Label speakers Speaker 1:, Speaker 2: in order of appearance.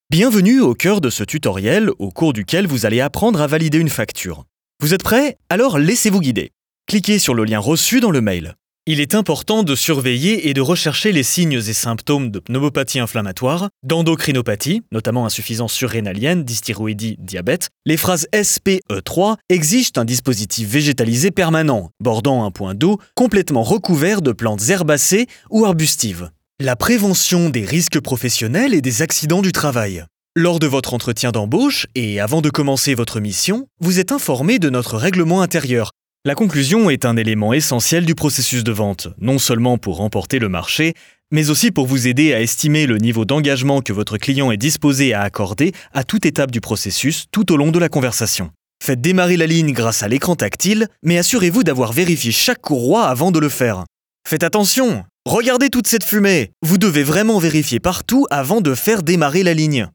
Speaker 1: Bienvenue au cœur de ce tutoriel au cours duquel vous allez apprendre à valider une facture. Vous êtes prêts? Alors laissez-vous guider. Cliquez sur le lien reçu dans le mail. Il est important de surveiller et de rechercher les signes et symptômes de pneumopathie inflammatoire, d'endocrinopathie, notamment insuffisance surrénalienne, dysthyroïdie, diabète. Les phrases SPE3 exigent un dispositif végétalisé permanent, bordant un point d'eau complètement recouvert de plantes herbacées ou arbustives. La prévention des risques professionnels et des accidents du travail. Lors de votre entretien d'embauche et avant de commencer votre mission, vous êtes informé de notre règlement intérieur. La conclusion est un élément essentiel du processus de vente, non seulement pour remporter le marché, mais aussi pour vous aider à estimer le niveau d'engagement que votre client est disposé à accorder à toute étape du processus tout au long de la conversation. Faites démarrer la ligne grâce à l'écran tactile, mais assurez-vous d'avoir vérifié chaque courroie avant de le faire. Faites attention! Regardez toute cette fumée! Vous devez vraiment vérifier partout avant de faire démarrer la ligne.